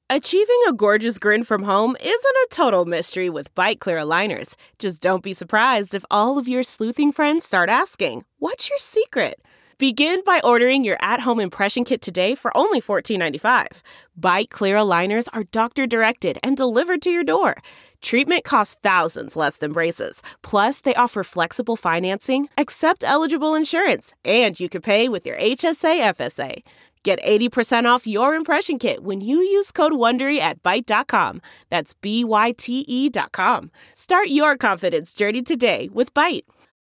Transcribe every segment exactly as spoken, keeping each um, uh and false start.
Achieving a gorgeous grin from home isn't a total mystery with Byte Clear aligners. Just don't be surprised if all of your sleuthing friends start asking, "What's your secret?" Begin by ordering your at-home impression kit today for only fourteen ninety-five. Byte Clear aligners are doctor-directed and delivered to your door. Treatment costs thousands less than braces. Plus, they offer flexible financing, accept eligible insurance, and you can pay with your H S A F S A. Get eighty percent off your impression kit when you use code WONDERY at byte dot com. That's B Y T E dot com. Start your confidence journey today with Byte.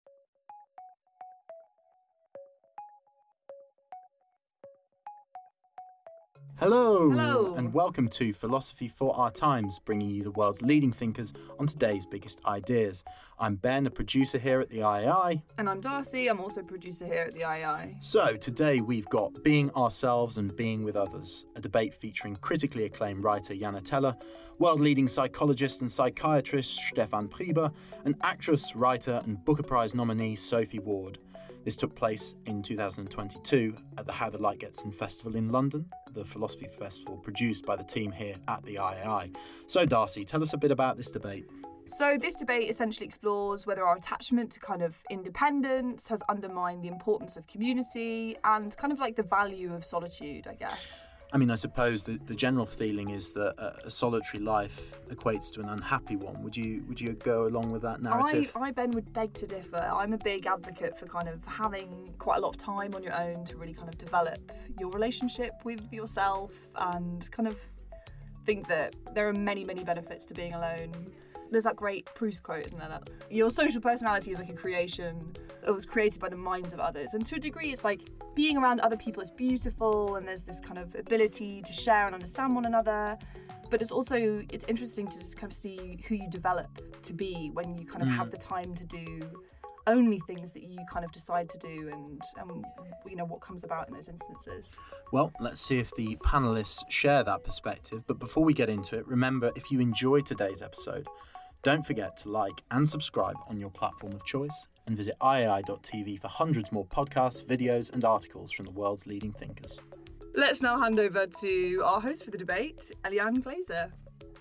Hello. Hello, and welcome to Philosophy for Our Times, bringing you the world's leading thinkers on today's biggest ideas. I'm Ben, a producer here at the I A I. And I'm Darcy, I'm also a producer here at the I A I. So today we've got Being Ourselves and Being with Others, a debate featuring critically acclaimed writer Jana Teller, world-leading psychologist and psychiatrist Stefan Priebe, and actress, writer and Booker Prize nominee Sophie Ward. This took place in two thousand twenty-two at the How the Light Gets In Festival in London, the philosophy festival produced by the team here at the I A I. So Darcy, tell us a bit about this debate. So this debate essentially explores whether our attachment to kind of independence has undermined the importance of community and kind of like the value of solitude, I guess. I mean, I suppose the, the general feeling is that a, a solitary life equates to an unhappy one. Would you would you go along with that narrative? I, I, Ben, would beg to differ. I'm a big advocate for kind of having quite a lot of time on your own to really kind of develop your relationship with yourself and kind of think that there are many, many benefits to being alone. There's that great Proust quote, isn't there? That your social personality is like a creation. It was created by the minds of others. And to a degree, it's like being around other people is beautiful and there's this kind of ability to share and understand one another. But it's also, it's interesting to just kind of see who you develop to be when you kind of mm. have the time to do only things that you kind of decide to do and, and you know what comes about in those instances. Well, let's see if the panellists share that perspective. But before we get into it, remember, if you enjoyed today's episode, don't forget to like and subscribe on your platform of choice and visit I A I dot T V for hundreds more podcasts, videos and articles from the world's leading thinkers. Let's now hand over to our host for the debate, Eliane Glazer.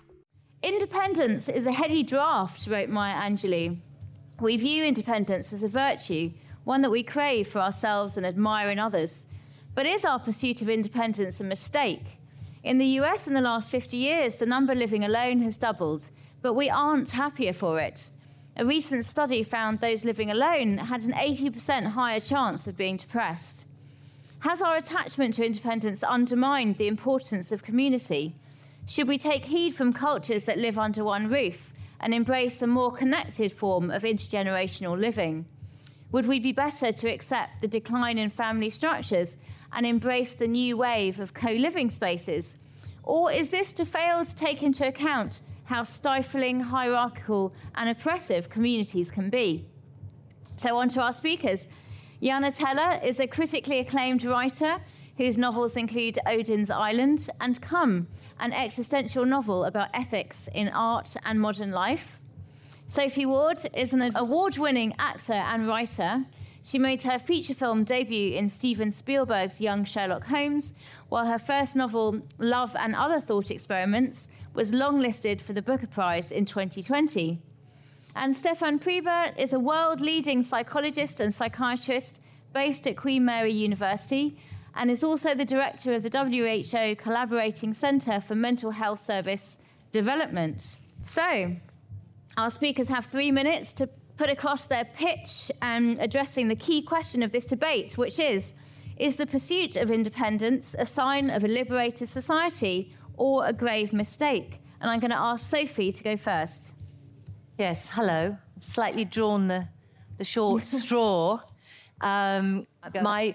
Independence is a heady draft, wrote Maya Angelou. We view independence as a virtue, one that we crave for ourselves and admire in others. But is our pursuit of independence a mistake? In the U S in the last fifty years, the number living alone has doubled, but we aren't happier for it. A recent study found those living alone had an eighty percent higher chance of being depressed. Has our attachment to independence undermined the importance of community? Should we take heed from cultures that live under one roof and embrace a more connected form of intergenerational living? Would we be better to accept the decline in family structures and embrace the new wave of co-living spaces? Or is this to fail to take into account how stifling, hierarchical and oppressive communities can be? So on to our speakers. Jana Teller is a critically acclaimed writer whose novels include Odin's Island and Come, an existential novel about ethics in art and modern life. Sophie Ward is an award-winning actor and writer. She made her feature film debut in Steven Spielberg's Young Sherlock Holmes, while her first novel, Love and Other Thought Experiments, was longlisted for the Booker Prize in twenty twenty. And Stefan Priebe is a world-leading psychologist and psychiatrist based at Queen Mary University and is also the director of the W H O Collaborating Centre for Mental Health Service Development. So, our speakers have three minutes to put across their pitch and addressing the key question of this debate, which is, is the pursuit of independence a sign of a liberated society or a grave mistake? And I'm going to ask Sophie to go first. Yes, hello. Slightly drawn the, the short straw. Um, my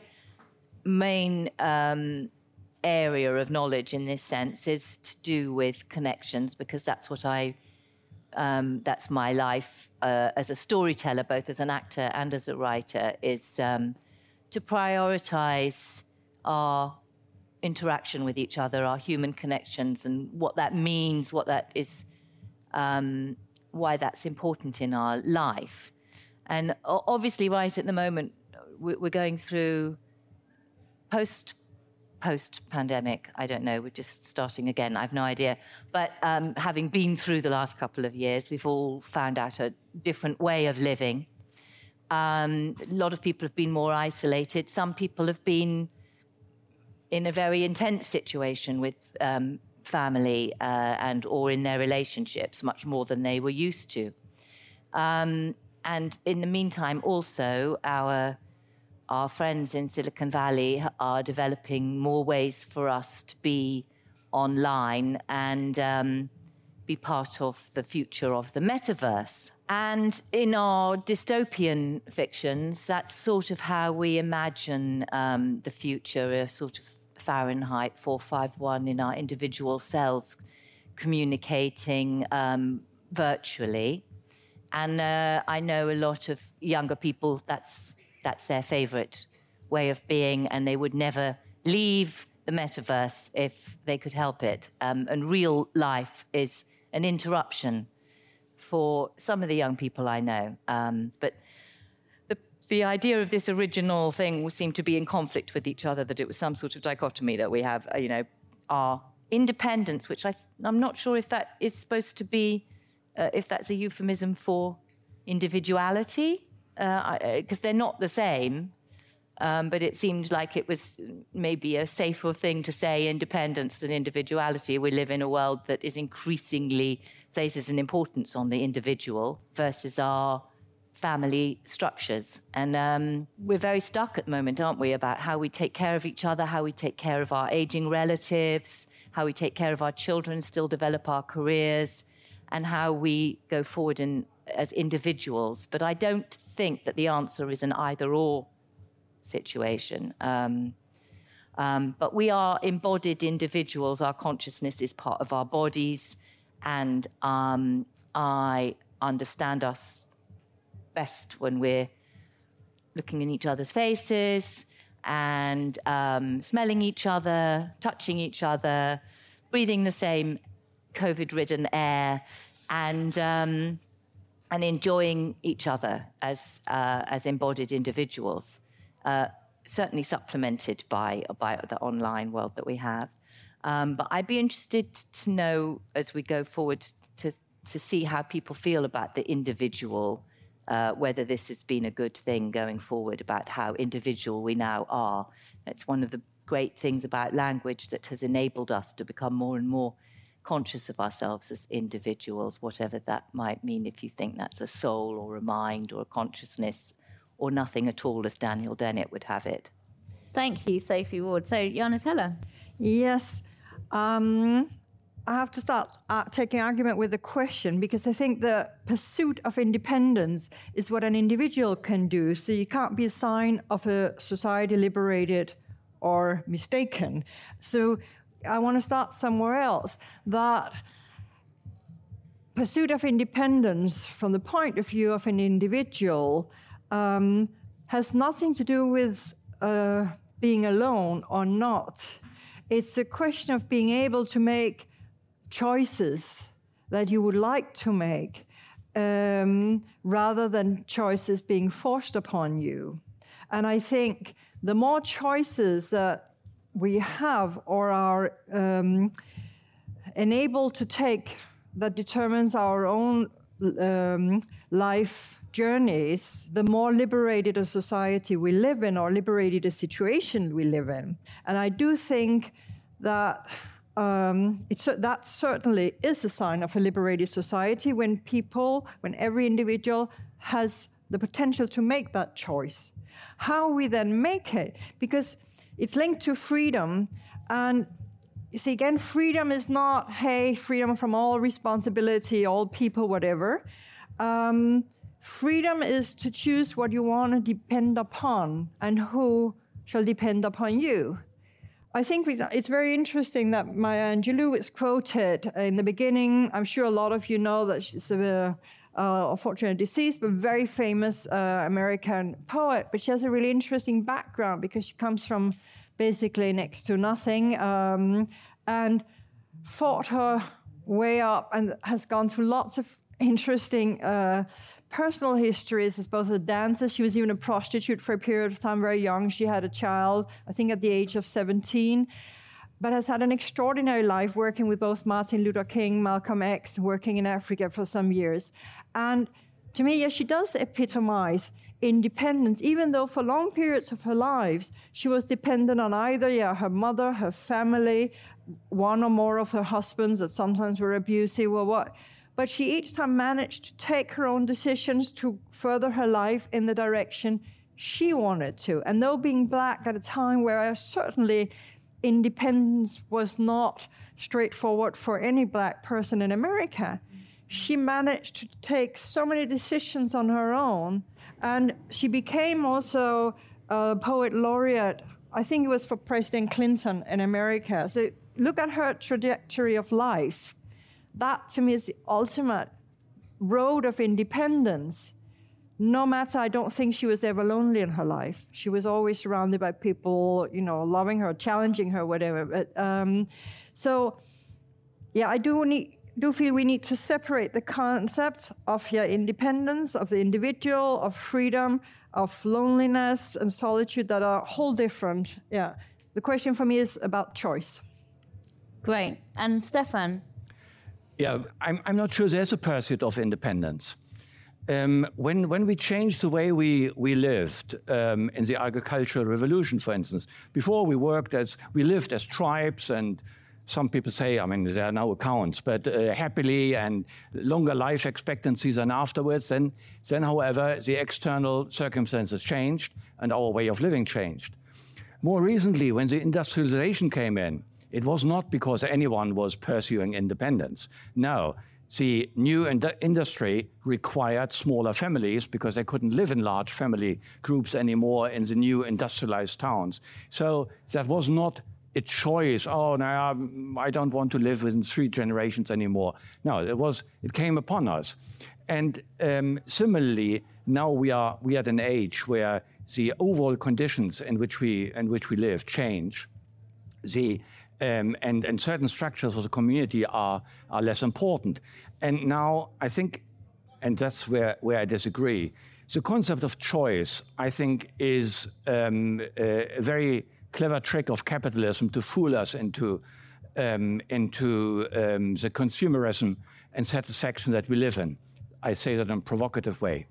main um, area of knowledge in this sense is to do with connections, because that's what I, um, that's my life uh, as a storyteller, both as an actor and as a writer, is um, to prioritize our interaction with each other, our human connections, and what that means, what that is, um, why that's important in our life. And obviously, right at the moment, we're going through post post-pandemic, I don't know, we're just starting again, I have no idea. But um, having been through the last couple of years, we've all found out a different way of living. Um, a lot of people have been more isolated. Some people have been in a very intense situation with um, family uh, and or in their relationships, much more than they were used to. Um, and in the meantime, also, our our friends in Silicon Valley are developing more ways for us to be online and um, be part of the future of the metaverse. And in our dystopian fictions, that's sort of how we imagine um, the future, a sort of Fahrenheit four fifty-one in our individual cells communicating um, virtually. And uh, I know a lot of younger people, that's that's their favorite way of being, and they would never leave the metaverse if they could help it. Um, and real life is an interruption for some of the young people I know. Um, but the, the idea of this original thing seemed to be in conflict with each other, that it was some sort of dichotomy that we have, uh, you know, our independence, which I th- I'm not sure if that is supposed to be, uh, if that's a euphemism for individuality, because uh, they're not the same. Um, but it seemed like it was maybe a safer thing to say independence than individuality. We live in a world that is increasingly places an importance on the individual versus our family structures. And um, we're very stuck at the moment, aren't we, about how we take care of each other, how we take care of our aging relatives, how we take care of our children, still develop our careers, and how we go forward in, as individuals. But I don't think that the answer is an either-or situation. Um, um, but we are embodied individuals. Our consciousness is part of our bodies, and um, I understand us best when we're looking in each other's faces and um, smelling each other, touching each other, breathing the same COVID-ridden air, and um, and enjoying each other as uh, as embodied individuals. Uh, certainly supplemented by, by the online world that we have. Um, but I'd be interested to know, as we go forward, to, to see how people feel about the individual, uh, whether this has been a good thing going forward, about how individual we now are. It's one of the great things about language that has enabled us to become more and more conscious of ourselves as individuals, whatever that might mean, if you think that's a soul or a mind or a consciousness, or nothing at all, as Daniel Dennett would have it. Thank you, Sophie Ward. So, Janatella. Yes. Um, I have to start uh, taking argument with the question, because I think the pursuit of independence is what an individual can do. So you can't be a sign of a society liberated or mistaken. So I want to start somewhere else. That pursuit of independence from the point of view of an individual Um, has nothing to do with uh, being alone or not. It's a question of being able to make choices that you would like to make, um, rather than choices being forced upon you. And I think the more choices that we have or are um, enabled to take that determines our own um, life journeys, the more liberated a society we live in, or liberated a situation we live in. And I do think that um, it's, that certainly is a sign of a liberated society, when people, when every individual has the potential to make that choice. How we then make it, because it's linked to freedom. And you see, again, freedom is not, hey, freedom from all responsibility, all people, whatever. Um, Freedom is to choose what you want to depend upon and who shall depend upon you. I think it's very interesting that Maya Angelou is quoted in the beginning. I'm sure a lot of you know that she's a, uh, unfortunately deceased, but very famous uh, American poet. But she has a really interesting background, because she comes from basically next to nothing, um, and fought her way up and has gone through lots of interesting uh, personal histories as both a dancer. She was even a prostitute for a period of time, very young. She had a child, I think at the age of seventeen, but has had an extraordinary life working with both Martin Luther King, Malcolm X, working in Africa for some years. And to me, yes, she does epitomize independence, even though for long periods of her lives, she was dependent on either yeah, her mother, her family, one or more of her husbands that sometimes were abusive or what. But she each time managed to take her own decisions to further her life in the direction she wanted to. And though being Black at a time where certainly independence was not straightforward for any Black person in America, she managed to take so many decisions on her own. And she became also a poet laureate. I think it was for President Clinton in America. So look at her trajectory of life. That, to me, is the ultimate road of independence. No matter, I don't think she was ever lonely in her life. She was always surrounded by people, you know, loving her, challenging her, whatever. But, um, so, yeah, I do need... do feel we need to separate the concept of yeah, independence, of the individual, of freedom, of loneliness and solitude that are whole different. Yeah. The question for me is about choice. Great. And Stefan? Yeah, I'm, I'm not sure there's a pursuit of independence. Um, when, when we changed the way we, we lived um, in the agricultural revolution, for instance, before we worked as, we lived as tribes, and some people say, I mean, there are now accounts, but uh, happily and longer life expectancies and afterwards. Then, then, however, the external circumstances changed and our way of living changed. More recently, when the industrialization came in, it was not because anyone was pursuing independence. No, the new ind- industry required smaller families because they couldn't live in large family groups anymore in the new industrialized towns. So that was not a choice. Oh, no, I don't want to live within three generations anymore. No, it was. It came upon us, and um, similarly, now we are we are at an age where the overall conditions in which we in which we live change. The um, and and certain structures of the community are are less important. And now I think, and that's where where I disagree. The concept of choice, I think, is um, a very clever trick of capitalism to fool us into um, into um, the consumerism and satisfaction that we live in. I say that in a provocative way.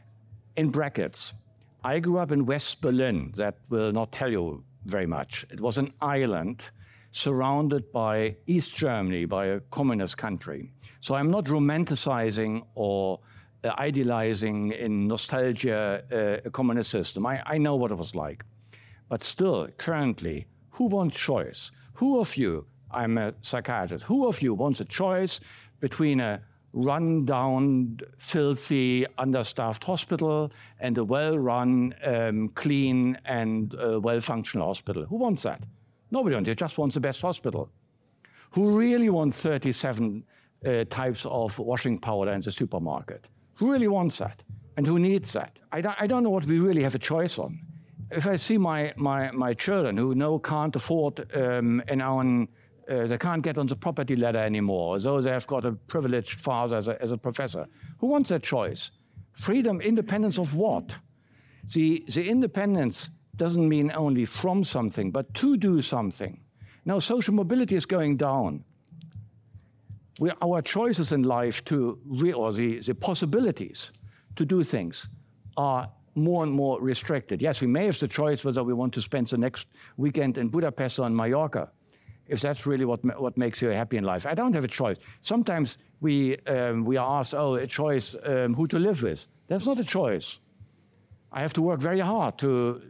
In brackets, I grew up in West Berlin. That will not tell you very much. It was an island surrounded by East Germany, by a communist country. So I'm not romanticizing or uh, idealizing in nostalgia uh, a communist system. I, I know what it was like. But still, currently, who wants choice? Who of you, I'm a psychiatrist, who of you wants a choice between a run-down, filthy, understaffed hospital and a well-run, um, clean, and uh, well-functional hospital? Who wants that? Nobody wants it, just wants the best hospital. Who really wants thirty-seven uh, types of washing powder in the supermarket? Who really wants that? And who needs that? I don't, I don't know what we really have a choice on. If I see my, my, my children who no can't afford um, an own, uh, they can't get on the property ladder anymore, though they have got a privileged father as a, as a professor, who wants that choice? Freedom, independence of what? The, the independence doesn't mean only from something, but to do something. Now, social mobility is going down. We, our choices in life to, re, or the, the possibilities to do things are more and more restricted. Yes, we may have the choice whether we want to spend the next weekend in Budapest or in Mallorca, if that's really what what makes you happy in life. I don't have a choice. Sometimes we um, we are asked, oh, a choice um, who to live with. That's not a choice. I have to work very hard to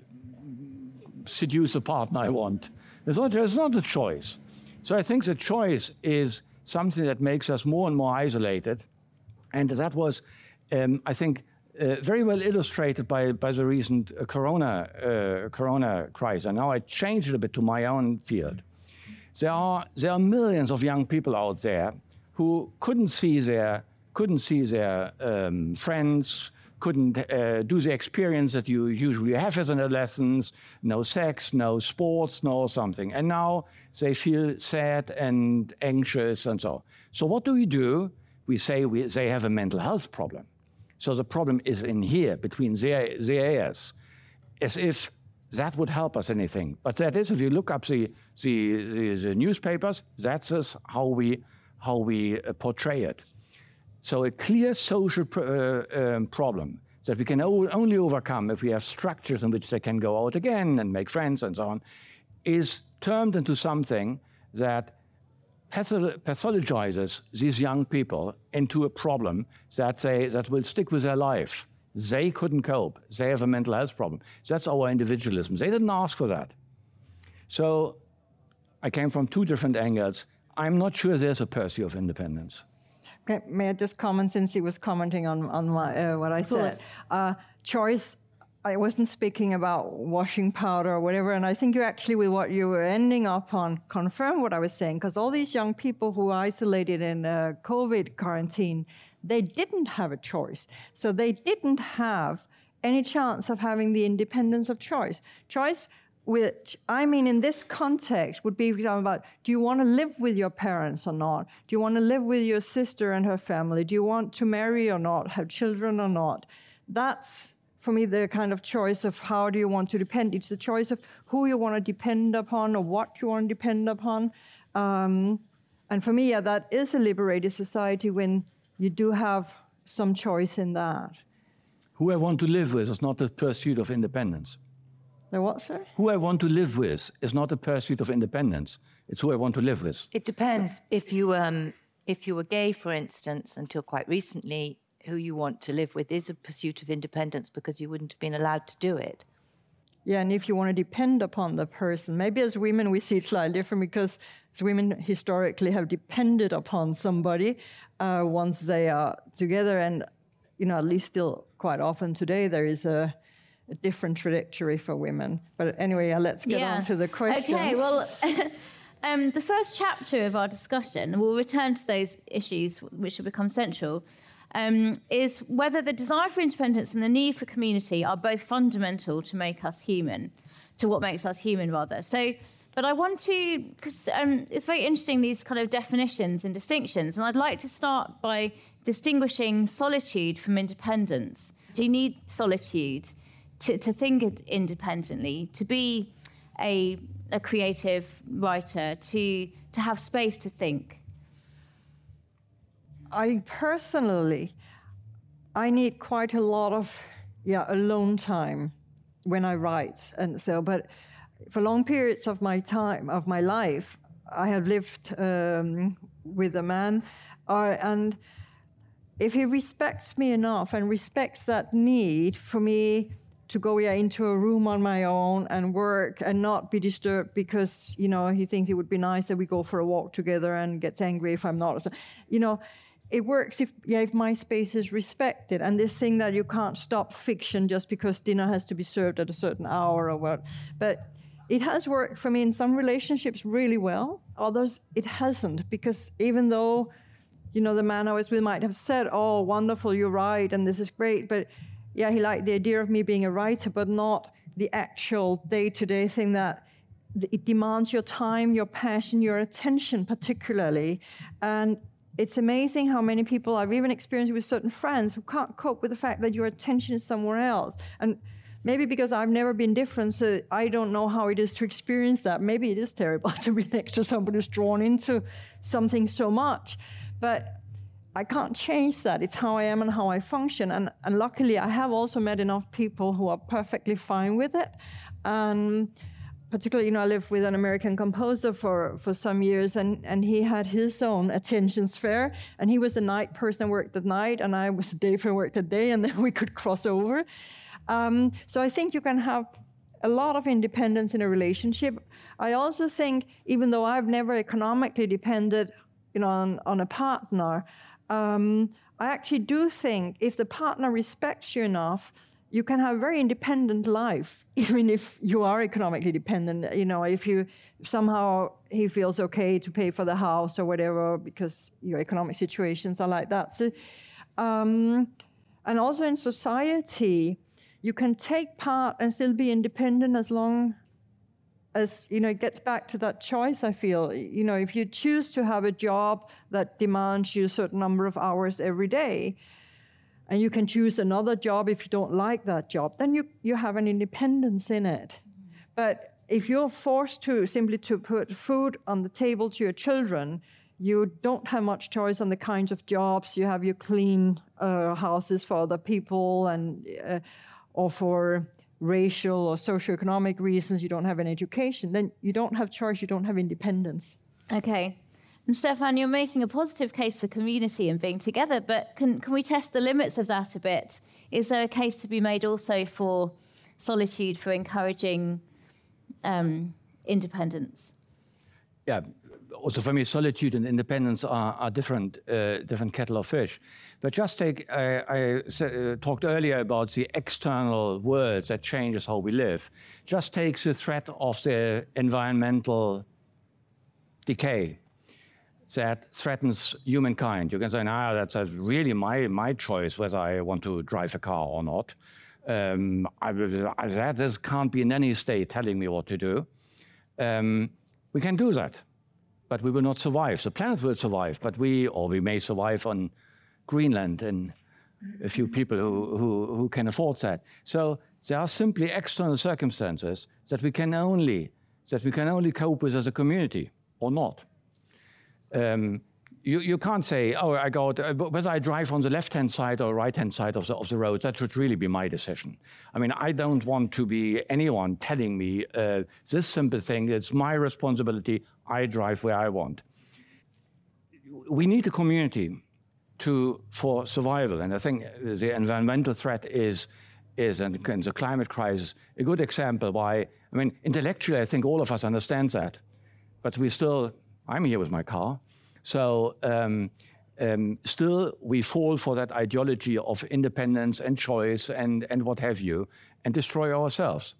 seduce a partner I want. It's not, it's not a choice. So I think the choice is something that makes us more and more isolated, and that was, um, I think, Uh, very well illustrated by, by the recent uh, corona, uh, corona crisis. And now I changed it a bit to my own field. There are, there are millions of young people out there who couldn't see their, couldn't see their um, friends, couldn't uh, do the experience that you usually have as an adolescent, no sex, no sports, no something. And now they feel sad and anxious and so. So what do we do? We say we, they have a mental health problem. So the problem is in here, between the, the ears, as if that would help us anything. But that is, if you look up the, the, the, the newspapers, that's is how we, how we uh, portray it. So a clear social pr uh, um, problem that we can only overcome if we have structures in which they can go out again and make friends and so on, is turned into something that pathologizes these young people into a problem that, they, that will stick with their life. They couldn't cope. They have a mental health problem. That's our individualism. They didn't ask for that. So I came from two different angles. I'm not sure there's a pursuit of independence. Okay, may I just comment, since he was commenting on, on my, uh, what I said? Uh, choice, I wasn't speaking about washing powder or whatever, and I think you actually, with what you were ending up on, confirmed what I was saying, because all these young people who were isolated in uh, COVID quarantine, they didn't have a choice. So they didn't have any chance of having the independence of choice. Choice, which I mean in this context, would be, for example, about, do you want to live with your parents or not? Do you want to live with your sister and her family? Do you want to marry or not, have children or not? That's, for me, the kind of choice of how do you want to depend. It's the choice of who you want to depend upon or what you want to depend upon. Um, and for me, yeah, that is a liberated society when you do have some choice in that. Who I want to live with is not the pursuit of independence. The what, sir? Who I want to live with is not a pursuit of independence. It's who I want to live with. It depends. If you, um, if you were gay, for instance, until quite recently, who you want to live with is a pursuit of independence because you wouldn't have been allowed to do it. Yeah, and if you want to depend upon the person, maybe as women we see it slightly different, because as women historically have depended upon somebody uh, once they are together, and you know, at least still quite often today there is a, a different trajectory for women. But anyway, uh, let's get yeah. on to the questions. Okay, well, um, the first chapter of our discussion, and we'll return to those issues which have become central, Um, is whether the desire for independence and the need for community are both fundamental to make us human, to what makes us human, rather. So, but I want to, because um, it's very interesting, these kind of definitions and distinctions, and I'd like to start by distinguishing solitude from independence. Do you need solitude to, to think independently, to be a, a creative writer, to, to have space to think? I personally, I need quite a lot of, yeah, alone time when I write, and so. But for long periods of my time, of my life, I have lived um, with a man, uh, and if he respects me enough and respects that need for me to go yeah, into a room on my own and work and not be disturbed because, you know, he thinks it would be nice that we go for a walk together and gets angry if I'm not, so, you know. It works if, yeah, if my space is respected. And this thing that you can't stop fiction just because dinner has to be served at a certain hour or what. But it has worked for me in some relationships really well. Others, it hasn't. Because even though, you know, the man I was with might have said, oh, wonderful, you're right, and this is great. But yeah, he liked the idea of me being a writer, but not the actual day-to-day thing that it demands your time, your passion, your attention particularly. And it's amazing how many people I've even experienced with certain friends who can't cope with the fact that your attention is somewhere else. And maybe because I've never been different, so I don't know how it is to experience that. Maybe it is terrible to be next to somebody who's drawn into something so much. But I can't change that. It's how I am and how I function. And, and luckily, I have also met enough people who are perfectly fine with it. And particularly, you know, I lived with an American composer for, for some years, and, and he had his own attention sphere, and he was a night person, worked at night, and I was a day person, worked at day, and then we could cross over. Um, so I think you can have a lot of independence in a relationship. I also think, even though I've never economically depended, you know, on, on a partner, um, I actually do think if the partner respects you enough, you can have a very independent life, even if you are economically dependent. You know, if you if somehow he feels okay to pay for the house or whatever because your economic situations are like that. So, um, and also in society, you can take part and still be independent as long as, you know, it gets back to that choice, I feel. You know, if you choose to have a job that demands you a certain number of hours every day, and you can choose another job if you don't like that job, then you, you have an independence in it. But if you're forced to simply to put food on the table to your children, you don't have much choice on the kinds of jobs. You have your clean uh, houses for other people, and uh, or for racial or socioeconomic reasons, you don't have an education. Then you don't have choice, you don't have independence. Okay. And Stefan, you're making a positive case for community and being together, but can, can we test the limits of that a bit? Is there a case to be made also for solitude, for encouraging um, independence? Yeah. Also, for me, solitude and independence are, are different, uh, different kettle of fish. But just take, uh, I uh, talked earlier about the external world that changes how we live. Just take the threat of the environmental decay that threatens humankind. You can say, nah, that's really my, my choice whether I want to drive a car or not. Um, I, I, that this can't be in any state telling me what to do. Um, we can do that. But we will not survive. The planet will survive, but we, or we may survive on Greenland and a few people who, who, who can afford that. So there are simply external circumstances that we can only, that we can only cope with as a community, or not. Um, you, you can't say, oh, I go, whether I drive on the left-hand side or right-hand side of the, of the road, that should really be my decision. I mean, I don't want to be anyone telling me uh, this simple thing, it's my responsibility, I drive where I want. We need a community to, for survival, and I think the environmental threat is, is and the climate crisis, a good example why, I mean, intellectually, I think all of us understand that, but we still, I'm here with my car, so um, um, still we fall for that ideology of independence and choice and, and what have you, and destroy ourselves.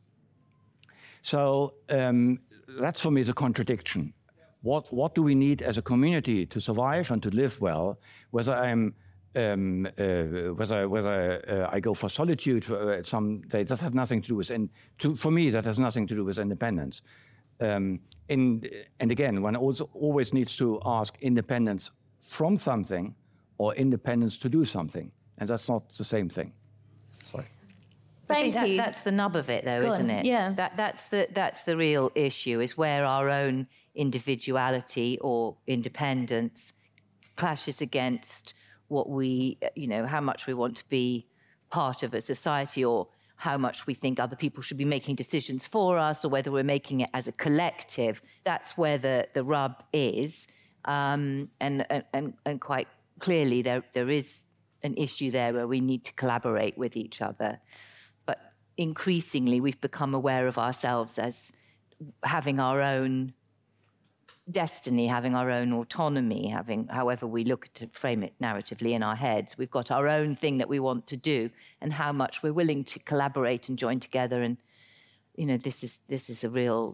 So um, that's for me the contradiction. What, what do we need as a community to survive and to live well, whether I'm um, uh, whether whether uh, I go for solitude for, uh, some day, that has nothing to do with, and to, for me that has nothing to do with independence. Um, in, and again, one also always needs to ask independence from something or independence to do something, and that's not the same thing. Sorry. Thank I think you. That, that's the nub of it, though, Go isn't on. it? Yeah. That, that's the that's the real issue, is where our own individuality or independence clashes against what we, you know, how much we want to be part of a society, or how much we think other people should be making decisions for us, or whether we're making it as a collective. That's where the, the rub is. Um, and, and, and quite clearly there, there is an issue there where we need to collaborate with each other. But increasingly we've become aware of ourselves as having our own destiny, having our own autonomy, having, however we look to frame it narratively in our heads. We've got our own thing that we want to do, and how much we're willing to collaborate and join together. And, you know, this is this is a real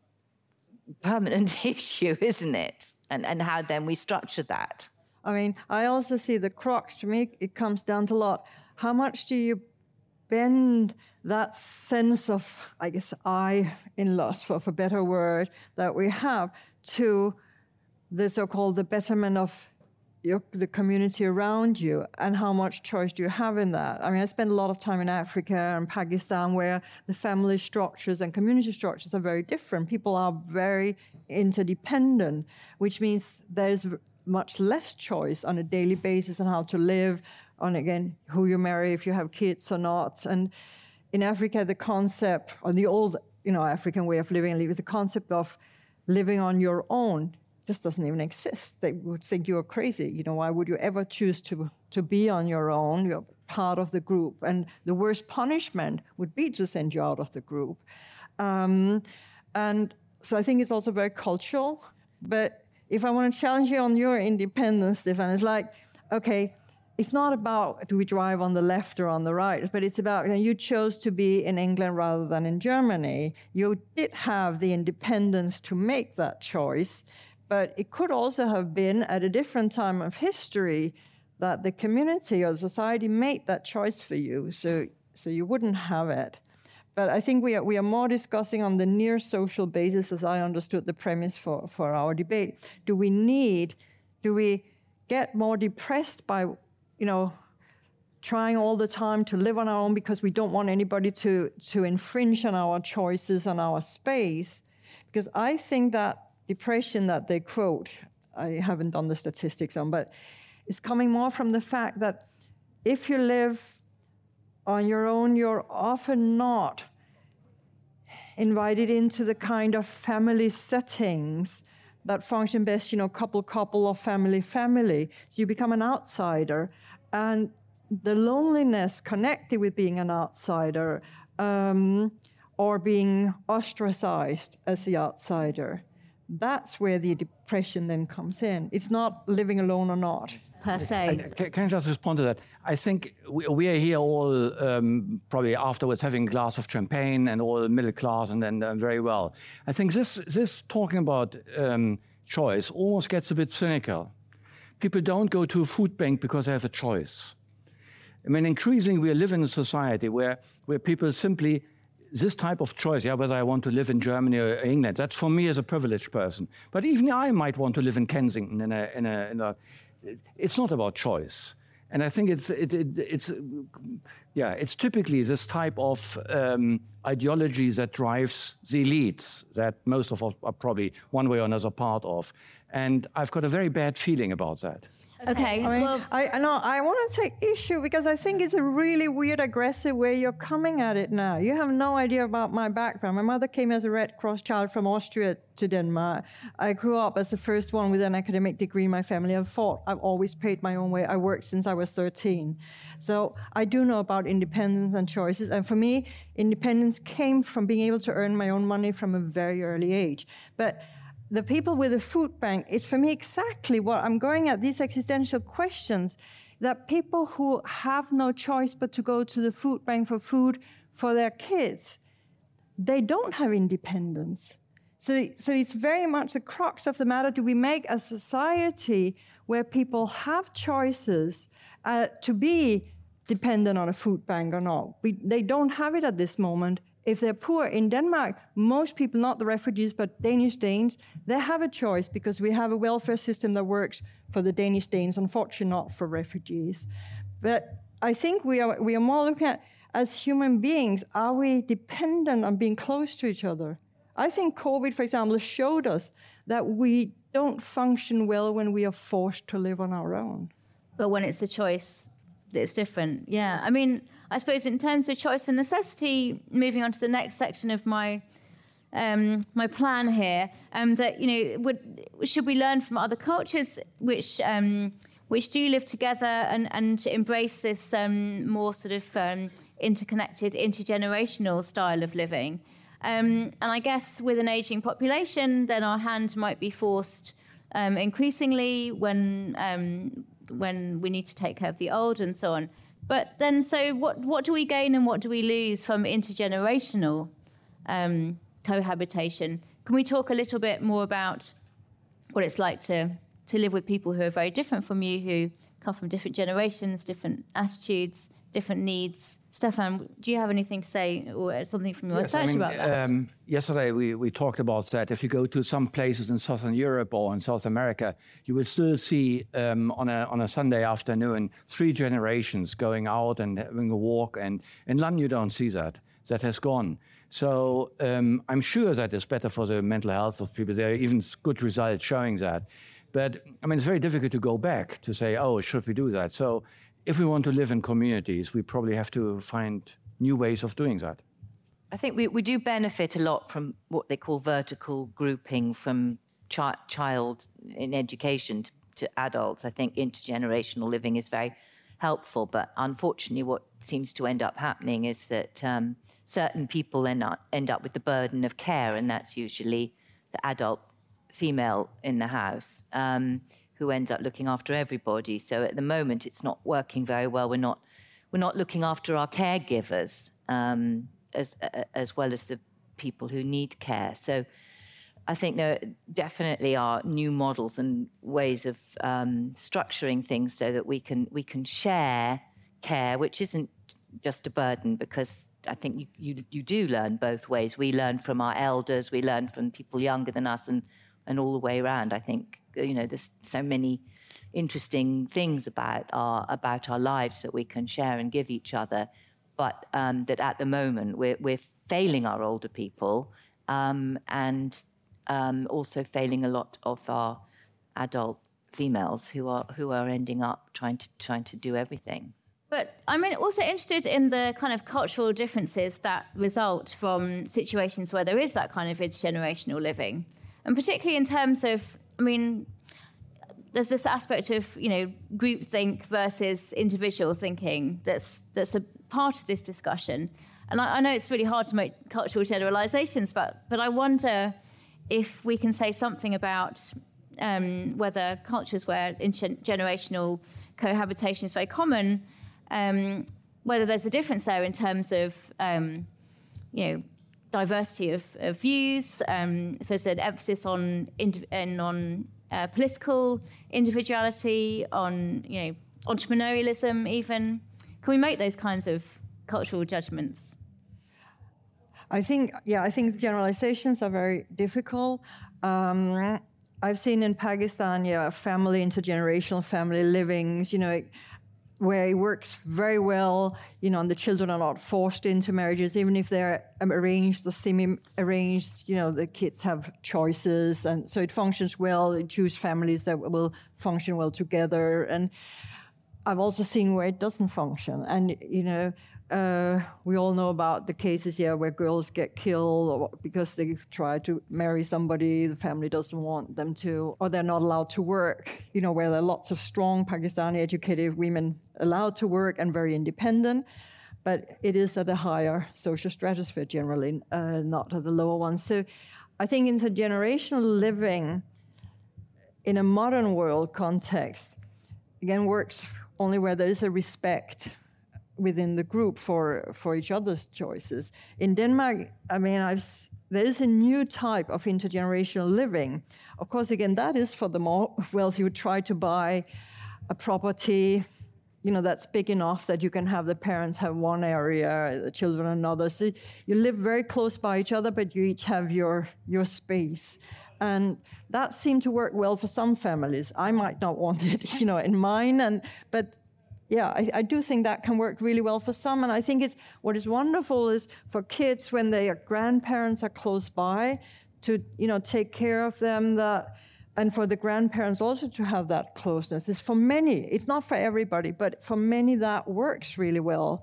permanent issue, isn't it? And and how then we structure that. I mean, I also see the crux. To me, it comes down to a lot. How much do you bend that sense of, I guess, I in loss, for, for a better word, that we have to the so-called the betterment of your, the community around you, and how much choice do you have in that? I mean, I spent a lot of time in Africa and Pakistan, where the family structures and community structures are very different. People are very interdependent, which means there's much less choice on a daily basis on how to live, on, again, who you marry, if you have kids or not. And in Africa, the concept, or the old, you know, African way of living, the concept of living on your own just doesn't even exist. They would think you're crazy. You know, why would you ever choose to, to be on your own? You're part of the group. And the worst punishment would be to send you out of the group. Um, and so I think it's also very cultural. But if I want to challenge you on your independence, Stefan, it's like, okay, it's not about do we drive on the left or on the right, but it's about, you know, you chose to be in England rather than in Germany. You did have the independence to make that choice, but it could also have been at a different time of history that the community or society made that choice for you, so so you wouldn't have it. But I think we are, we are more discussing on the near social basis, as I understood the premise for, for our debate. Do we need, do we get more depressed by, you know, trying all the time to live on our own because we don't want anybody to, to infringe on our choices, on our space. Because I think that depression that they quote, I haven't done the statistics on, but it's coming more from the fact that if you live on your own, you're often not invited into the kind of family settings that function best, you know, couple, couple, or family, family. So you become an outsider. And the loneliness connected with being an outsider um, or being ostracized as the outsider, that's where the depression then comes in. It's not living alone or not. Per se. Can, can I just respond to that? I think we, we are here all um, probably afterwards having a glass of champagne and all middle class and then uh, very well. I think this, this talking about um, choice almost gets a bit cynical. People don't go to a food bank because they have a choice. I mean, increasingly we live in a society where, where people simply, this type of choice, yeah, whether I want to live in Germany or England, that's for me as a privileged person. But even I might want to live in Kensington in a, in a, in a it's not about choice. And I think it's, it, it, it's yeah, it's typically this type of um, ideology that drives the elites that most of us are probably one way or another part of. And I've got a very bad feeling about that. Okay, I mean, well, I, I know I want to take issue because I think it's a really weird, aggressive way you're coming at it now. You have no idea about my background. My mother came as a Red Cross child from Austria to Denmark. I grew up as the first one with an academic degree in my family. I've fought. I've always paid my own way. I worked since I was thirteen. So I do know about independence and choices. And for me, independence came from being able to earn my own money from a very early age. But the people with the food bank, it's for me exactly what I'm going at, these existential questions, that people who have no choice but to go to the food bank for food for their kids, they don't have independence. So, so it's very much the crux of the matter. Do we make a society where people have choices uh, to be dependent on a food bank or not? We, they don't have it at this moment. If they're poor in Denmark, most people, not the refugees, but Danish Danes, they have a choice because we have a welfare system that works for the Danish Danes, unfortunately not for refugees. But I think we are, we are more looking at, as human beings, are we dependent on being close to each other? I think COVID, for example, showed us that we don't function well when we are forced to live on our own. But when it's a choice, it's different. Yeah. I mean, I suppose in terms of choice and necessity, moving on to the next section of my um, my plan here, um, that, you know, would, should we learn from other cultures which um, which do live together and, and embrace this um, more sort of um, interconnected, intergenerational style of living? Um, and I guess with an aging population, then our hand might be forced um, increasingly when um, when we need to take care of the old and so on. But then, so what, what do we gain and what do we lose from intergenerational um, cohabitation? Can we talk a little bit more about what it's like to, to live with people who are very different from you, who come from different generations, different attitudes, different needs? Stefan, do you have anything to say or something from your Yes, research I mean, about that? Um, yesterday we, we talked about that. If you go to some places in Southern Europe or in South America, you will still see um, on a on a Sunday afternoon three generations going out and having a walk. And in London you don't see that. That has gone. So um, I'm sure that is better for the mental health of people. There are even good results showing that. But I mean, it's very difficult to go back to say, oh, should we do that? So if we want to live in communities, we probably have to find new ways of doing that. I think we, we do benefit a lot from what they call vertical grouping from chi- child in education to, to adults. I think intergenerational living is very helpful, but unfortunately what seems to end up happening is that um, certain people end up, end up with the burden of care, and that's usually the adult female in the house. Um, who ends up looking after everybody. So at the moment, it's not working very well. We're not, we're not looking after our caregivers um, as uh, as well as the people who need care. So I think there definitely are new models and ways of um, structuring things so that we can we can share care, which isn't just a burden, because I think you, you, you do learn both ways. We learn from our elders, we learn from people younger than us, and, and all the way around. I think, you know, there's so many interesting things about our about our lives that we can share and give each other, but um, that at the moment we're, we're failing our older people um, and um, also failing a lot of our adult females who are who are ending up trying to trying to do everything. But I'm also interested in the kind of cultural differences that result from situations where there is that kind of intergenerational living. And particularly in terms of, I mean, there's this aspect of, you know, groupthink versus individual thinking that's that's a part of this discussion. And I, I know it's really hard to make cultural generalizations, but, but I wonder if we can say something about um, whether cultures where intergenerational cohabitation is very common, Um, whether there's a difference there in terms of, um, you know, diversity of, of views, um, if there's an emphasis on ind- and on uh, political individuality, on, you know, entrepreneurialism even. Can we make those kinds of cultural judgments? I think, yeah, I think generalizations are very difficult. Um, I've seen in Pakistan, yeah, family, intergenerational family livings, you know, where it works very well, you know, and the children are not forced into marriages, even if they're arranged or semi-arranged, you know, the kids have choices, and so it functions well. They choose families that will function well together. And I've also seen where it doesn't function. And, you know, uh, we all know about the cases here where girls get killed or because they try to marry somebody the family doesn't want them to, or they're not allowed to work, you know, where there are lots of strong Pakistani educated women allowed to work and very independent, but it is at a higher social stratosphere generally, uh, not at the lower ones. So I think intergenerational living in a modern world context, again, works only where there is a respect within the group for, for each other's choices. In Denmark, I mean, I've, there is a new type of intergenerational living. Of course, again, that is for the more wealthy who try to buy a property, you know, that's big enough that you can have the parents have one area, the children another. So you live very close by each other, but you each have your, your space. And that seemed to work well for some families. I might not want it, you know, in mine, and but yeah, I, I do think that can work really well for some. And I think it's what is wonderful is for kids when their grandparents are close by to, you know, take care of them, that, and for the grandparents also to have that closeness. It's for many, it's not for everybody, but for many that works really well.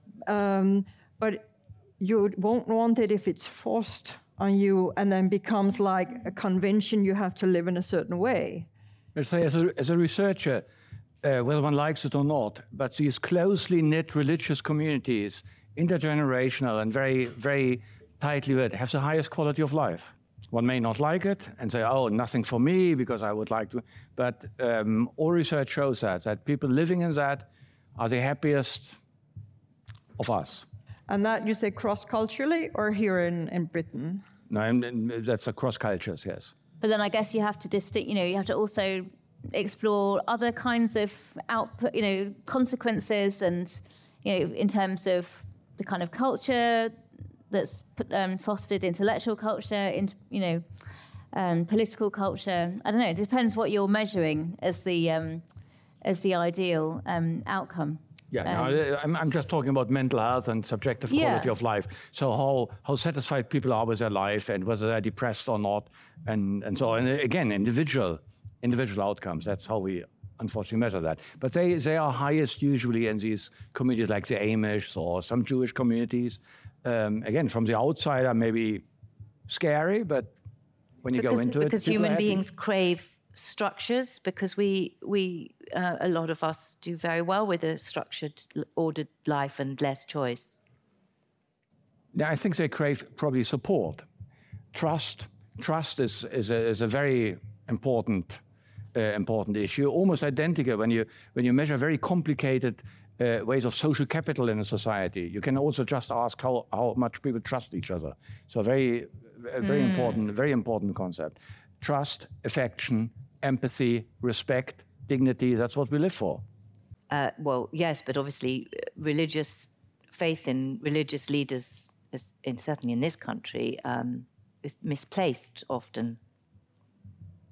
Um, but you won't want it if it's forced on you and then becomes like a convention you have to live in a certain way. Let's say as a, as a researcher, Uh, whether one likes it or not, but these closely knit religious communities, intergenerational and very, very tightly knit, have the highest quality of life. One may not like it and say, oh, nothing for me because I would like to, but um, all research shows that, that people living in that are the happiest of us. And that you say cross-culturally or here in, in Britain? No, and, and that's across cultures, yes. But then I guess you have to distinct, you know, you have to also explore other kinds of output, you know, consequences, and, you know, in terms of the kind of culture that's um, fostered, intellectual culture, in, you know, um, political culture. I don't know. It depends what you're measuring as the um, as the ideal um, outcome. Yeah, um, no, I'm, I'm just talking about mental health and subjective quality yeah. of life. So how, how satisfied people are with their life and whether they're depressed or not, and, and so on. And again, individual individual outcomes. That's how we unfortunately measure that. But they, they are highest usually in these communities like the Amish or some Jewish communities. Um, again, from the outsider, maybe scary, but when you because, go into because it, because human beings crave structures, because we we uh, a lot of us do very well with a structured, ordered life and less choice. Yeah, I think they crave probably support, trust. Trust is is a, is a very important uh, important issue, almost identical when you when you measure very complicated uh, ways of social capital in a society. You can also just ask how, how much people trust each other. So very very mm. important, very important concept. Trust, affection, empathy, respect, dignity, that's what we live for. Uh, well, yes, but obviously religious faith in religious leaders, is, in, certainly in this country, um, is misplaced often.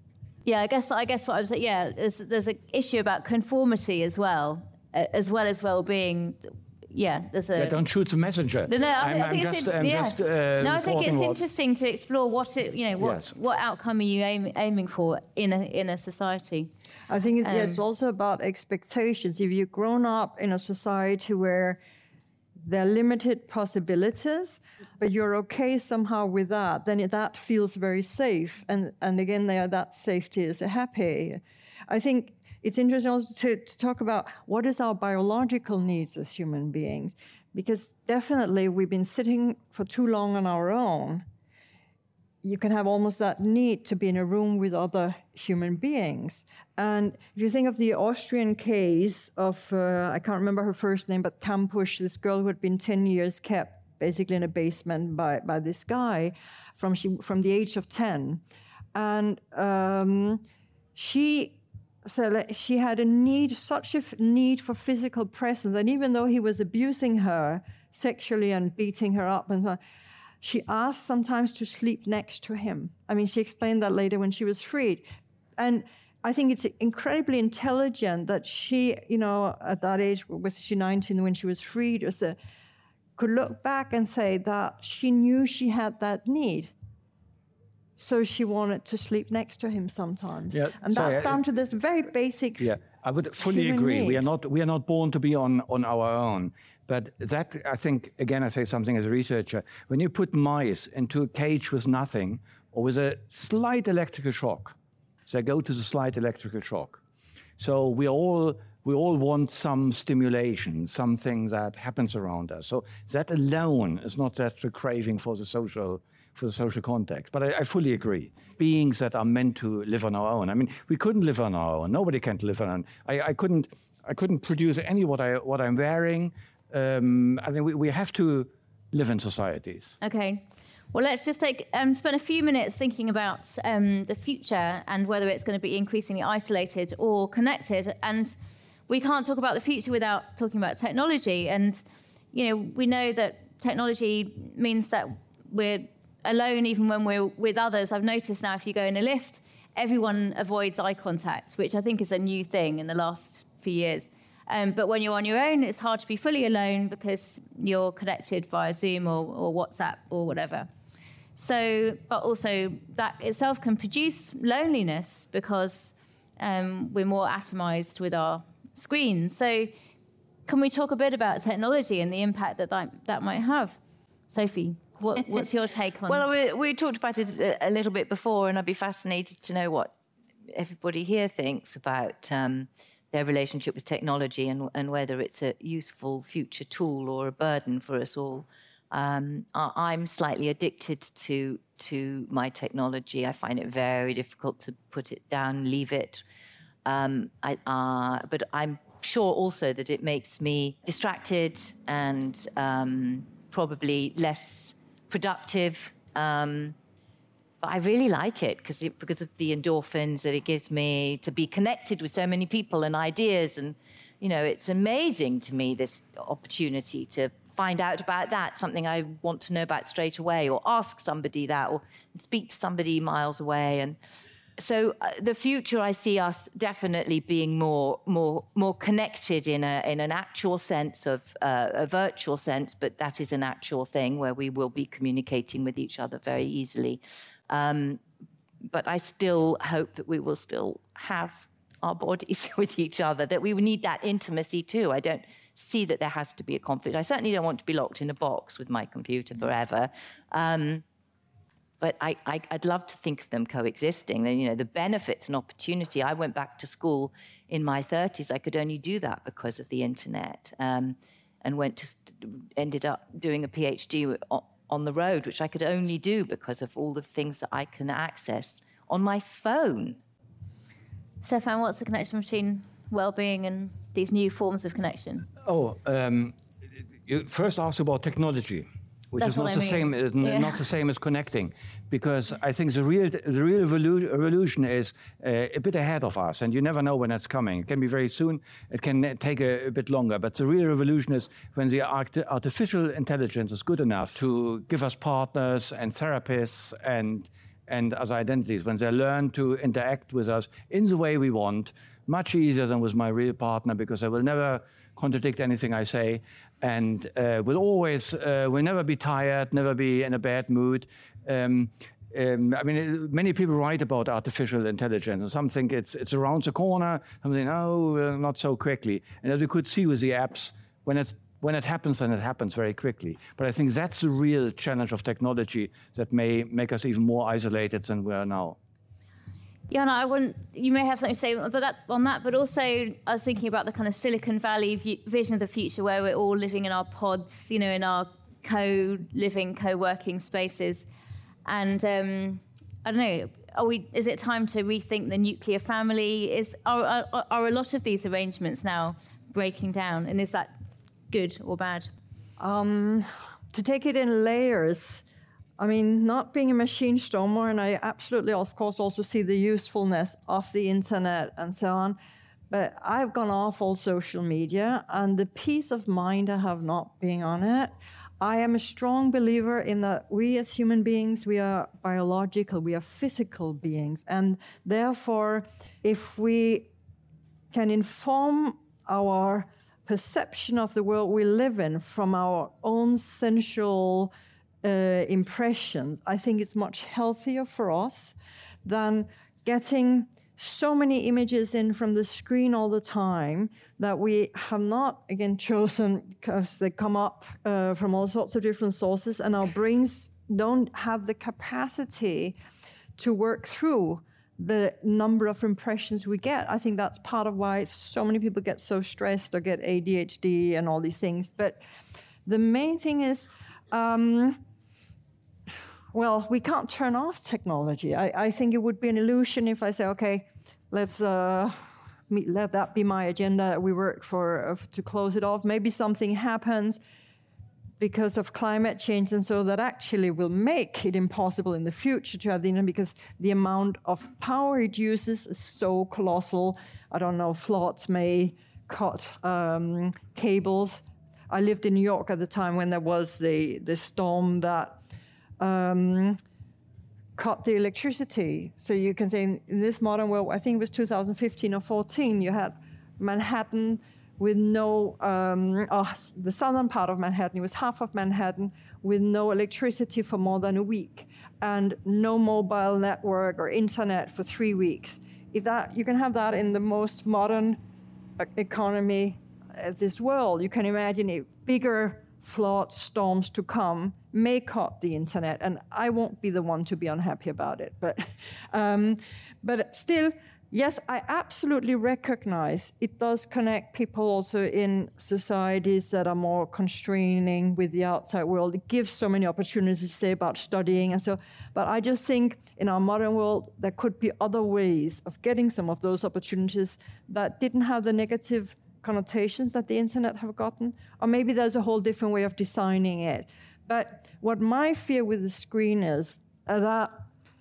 Yeah, I guess I guess what I was saying, yeah, there's, there's an issue about conformity as well, uh, as well as well-being. Yeah, there's a... Yeah, don't shoot the messenger. No, no, I, I'm, I think I'm it's... just, I'm yeah. just uh, no, I think it's what... interesting to explore what it, you know, what, yes. what outcome are you aim, aiming for in a, in a society. I think it, um, yeah, it's also about expectations. If you've grown up in a society where there are limited possibilities, but you're okay somehow with that, then it, that feels very safe. And, and again, there, that safety is happy. I think it's interesting also to, to talk about what is our biological needs as human beings, because definitely we've been sitting for too long on our own. You can have almost that need to be in a room with other human beings. And if you think of the Austrian case of, uh, I can't remember her first name, but Kampusch, this girl who had been ten years kept basically in a basement by, by this guy from, she, from the age of ten. And um, she... So she had a need, such a need for physical presence, and even though he was abusing her sexually and beating her up and so on, she asked sometimes to sleep next to him. I mean, she explained that later when she was freed. And I think it's incredibly intelligent that she, you know, at that age, was she nineteen when she was freed, or so, could look back and say that she knew she had that need. So she wanted to sleep next to him sometimes. Yeah, and sorry, that's down to this very basic. Yeah, I would fully agree. Need. We are not we are not born to be on, on our own. But that, I think, again, I say something as a researcher, when you put mice into a cage with nothing or with a slight electrical shock, so go to the slight electrical shock. So we all we all want some stimulation, something that happens around us. So that alone is not just a craving for the social for the social context. But I, I fully agree. Beings that are meant to live on our own. I mean, we couldn't live on our own. Nobody can live on our own. I, I couldn't I couldn't produce any what I what I'm wearing. Um, I mean, we, we have to live in societies. Okay. Well, let's just take um, spend a few minutes thinking about um, the future and whether it's going to be increasingly isolated or connected. And we can't talk about the future without talking about technology. And, you know, we know that technology means that we're alone even when we're with others. I've noticed now if you go in a lift, everyone avoids eye contact, which I think is a new thing in the last few years. Um, but when you're on your own, it's hard to be fully alone because you're connected via Zoom or, or WhatsApp or whatever. So, but also that itself can produce loneliness because um, we're more atomized with our screens. So can we talk a bit about technology and the impact that that, that might have? Sophie, what, what's your take on it? Well, we, we talked about it a, a little bit before, and I'd be fascinated to know what everybody here thinks about um, their relationship with technology and, and whether it's a useful future tool or a burden for us all. Um, I'm slightly addicted to to my technology. I find it very difficult to put it down, leave it. Um, I, uh, but I'm sure also that it makes me distracted and um, probably less productive. Um, but I really like it because it, because of the endorphins that it gives me to be connected with so many people and ideas. And, you know, it's amazing to me, this opportunity to find out about that, something I want to know about straight away, or ask somebody that, or speak to somebody miles away. And so uh, the future, I see us definitely being more, more, more connected in a in an actual sense of uh, a virtual sense, but that is an actual thing where we will be communicating with each other very easily. Um, but I still hope that we will still have our bodies with each other, that we need that intimacy too. I don't see that there has to be a conflict. I certainly don't want to be locked in a box with my computer forever. Um, but I, I, I'd love to think of them coexisting. And, you know, the benefits and opportunity. I went back to school in my thirties. I could only do that because of the internet, um, and went to ended up doing a PhD on the road, which I could only do because of all the things that I can access on my phone. Stefan, what's the connection between well-being and these new forms of connection? Oh, um, you first asked about technology, which That's is not I the mean. same. Is Yeah. Not the same as connecting, because I think the real the real evolu- evolution is uh, a bit ahead of us, and you never know when it's coming. It can be very soon. It can take a, a bit longer. But the real revolution is when the art- artificial intelligence is good enough to give us partners and therapists and and as identities, when they learn to interact with us in the way we want, much easier than with my real partner, because I will never contradict anything I say, and uh, will always, uh, will never be tired, never be in a bad mood. Um, um, I mean, many people write about artificial intelligence, and some think it's it's around the corner, some think, oh, uh, not so quickly. And as we could see with the apps, when it's When it happens, then it happens very quickly. But I think that's the real challenge of technology that may make us even more isolated than we are now. Jana, I want, you may have something to say on that, on that, but also I was thinking about the kind of Silicon Valley view, vision of the future, where we're all living in our pods, you know, in our co-living, co-working spaces. And um, I don't know, are we, is it time to rethink the nuclear family? Is are, are, are a lot of these arrangements now breaking down? And is that good or bad? Um, to take it in layers, I mean, not being a machine stormer, and I absolutely, of course, also see the usefulness of the internet and so on, but I've gone off all social media, and the peace of mind I have not being on it. I am a strong believer in that we as human beings, we are biological, we are physical beings, and therefore, if we can inform our perception of the world we live in from our own sensual uh, impressions, I think it's much healthier for us than getting so many images in from the screen all the time that we have not, again, chosen because they come up uh, from all sorts of different sources, and our brains don't have the capacity to work through the number of impressions we get. I think that's part of why so many people get so stressed or get A D H D and all these things. But the main thing is, um, well, we can't turn off technology. I, I think it would be an illusion if I say, okay, let's uh, meet, let that be my agenda. We work for uh, to close it off. Maybe something happens because of climate change, and so that actually will make it impossible in the future to have the internet, because the amount of power it uses is so colossal. I don't know, floods may cut um, cables. I lived in New York at the time when there was the, the storm that um, cut the electricity. So you can say in, in this modern world, I think it was two thousand fifteen or fourteen, you had Manhattan with no, um, oh, the southern part of Manhattan, it was half of Manhattan, with no electricity for more than a week, and no mobile network or internet for three weeks. If that, you can have that in the most modern economy of this world. You can imagine if bigger flood storms to come may cut the internet, and I won't be the one to be unhappy about it. But, um, but still, yes, I absolutely recognize it does connect people also in societies that are more constraining with the outside world. It gives so many opportunities to say about studying and so, but I just think in our modern world, there could be other ways of getting some of those opportunities that didn't have the negative connotations that the internet have gotten, or maybe there's a whole different way of designing it. But what my fear with the screen is uh, that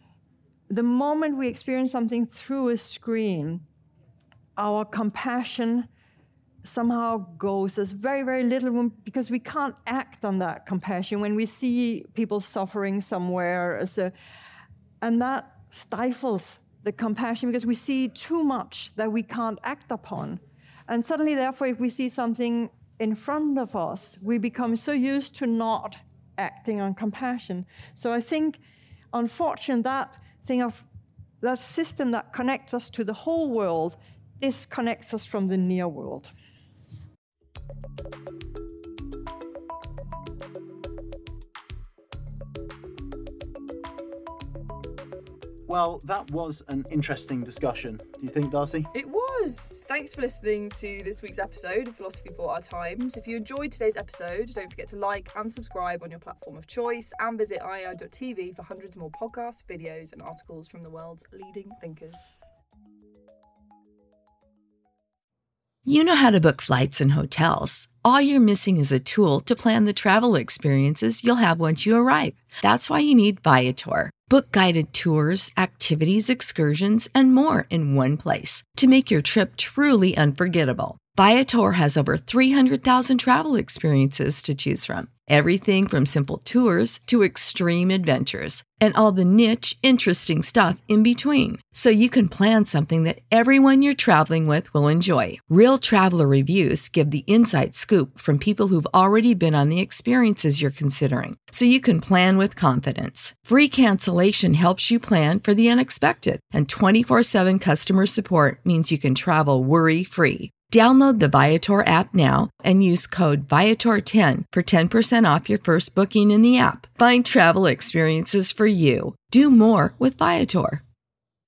the moment we experience something through a screen, our compassion somehow goes. There's very, very little room, because we can't act on that compassion when we see people suffering somewhere. So, and that stifles the compassion, because we see too much that we can't act upon. And suddenly, therefore, if we see something in front of us, we become so used to not acting on compassion. So I think, unfortunately, that thing of that system that connects us to the whole world disconnects us from the near world. Well, that was an interesting discussion. Do you think, Darcy? It was. Thanks for listening to this week's episode of Philosophy for Our Times. If you enjoyed today's episode, don't forget to like and subscribe on your platform of choice, and visit I A I dot T V for hundreds more podcasts, videos and articles from the world's leading thinkers. You know how to book flights and hotels. All you're missing is a tool to plan the travel experiences you'll have once you arrive. That's why you need Viator. Book guided tours, activities, excursions, and more in one place to make your trip truly unforgettable. Viator has over three hundred thousand travel experiences to choose from. Everything from simple tours to extreme adventures and all the niche, interesting stuff in between. So you can plan something that everyone you're traveling with will enjoy. Real traveler reviews give the inside scoop from people who've already been on the experiences you're considering. So you can plan with confidence. Free cancellation helps you plan for the unexpected. And twenty-four seven customer support means you can travel worry-free. Download the Viator app now and use code Viator ten for ten percent off your first booking in the app. Find travel experiences for you. Do more with Viator.